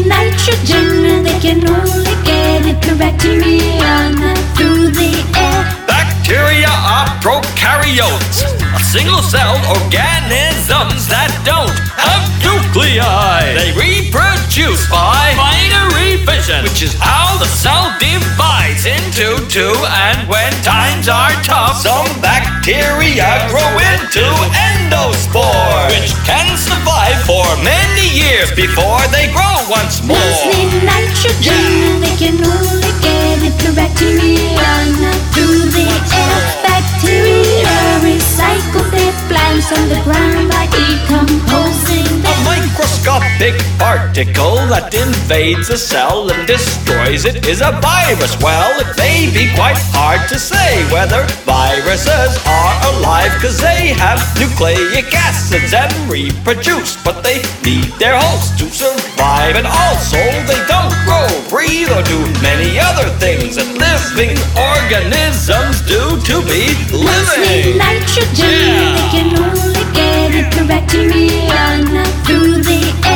nitrogen, they can only get it through bacteria, not through the air. Bacteria are prokaryotes, single-celled organisms that don't have nuclei. They reproduce by binary fission, which is how the cell divides into two. And when times are tough, some bacteria grow into endospores, which can survive for many years before they grow once more. Plants need nitrogen, they can only get it through bacteria, not through the air. Bacteria recycle their plants on the ground by decomposing A them. microscopic particle that invades a cell and destroys it is a virus. Well, it may be quite hard to say whether viruses are alive, cause they have nucleic acids and reproduce, but they need their host to survive. And also they don't grow, breathe, or do many other things that living organisms do to be Plants need living. nitrogen, they can only get it through bacteria, not through the air.